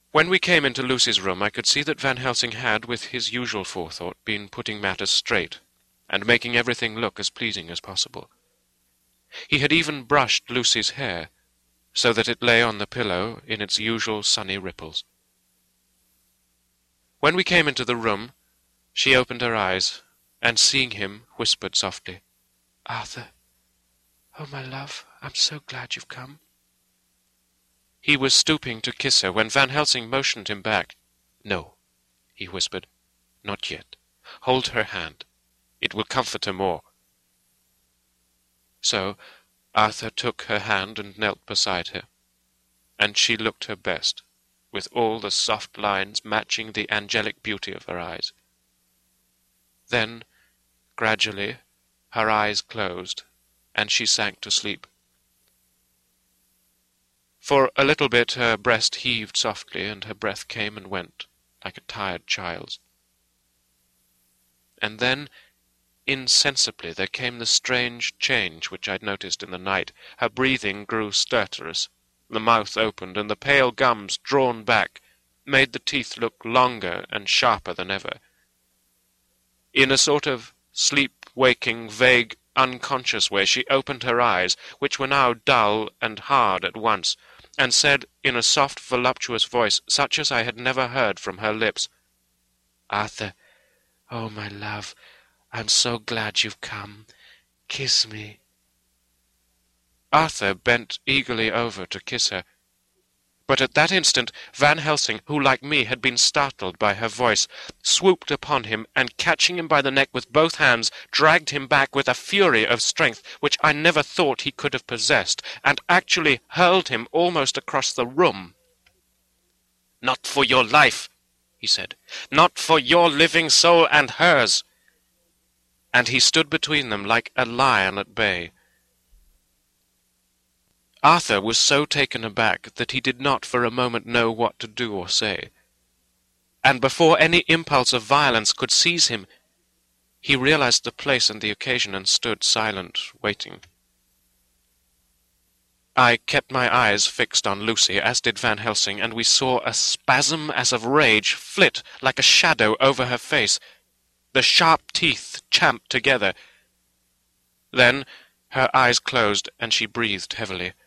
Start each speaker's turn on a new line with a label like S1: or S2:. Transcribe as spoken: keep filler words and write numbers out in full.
S1: When we came into Lucy's room, I could see that Van Helsing had, with his usual forethought, been putting matters straight, and making everything look as pleasing as possible. He had even brushed Lucy's hair, so that it lay on the pillow in its usual sunny ripples. When we came into the room, she opened her eyes, and seeing him, whispered softly, "Arthur, oh, my love, I'm so glad you've come." He was stooping to kiss her when Van Helsing motioned him back. "No," he whispered, "not yet. Hold her hand. It will comfort her more." So Arthur took her hand and knelt beside her, and she looked her best, with all the soft lines matching the angelic beauty of her eyes. Then, gradually, her eyes closed, and she sank to sleep. For a little bit her breast heaved softly, and her breath came and went, like a tired child's. And then, insensibly, there came the strange change which I had noticed in the night. Her breathing grew stertorous, the mouth opened, and the pale gums, drawn back, made the teeth look longer and sharper than ever. In a sort of sleep-waking, vague, unconscious way, she opened her eyes, which were now dull and hard at once, and said in a soft, voluptuous voice, such as I had never heard from her lips, "Arthur, oh, my love, I'm so glad you've come. Kiss me." Arthur bent eagerly over to kiss her. But at that instant Van Helsing, who like me had been startled by her voice, swooped upon him, and catching him by the neck with both hands, dragged him back with a fury of strength which I never thought he could have possessed, and actually hurled him almost across the room. "Not for your life," he said. "Not for your living soul and hers." And he stood between them like a lion at bay. Arthur was so taken aback that he did not for a moment know what to do or say, and before any impulse of violence could seize him, he realized the place and the occasion, and stood silent, waiting. I kept my eyes fixed on Lucy, as did Van Helsing, and we saw a spasm as of rage flit like a shadow over her face. The sharp teeth champed together. Then her eyes closed, and she breathed heavily.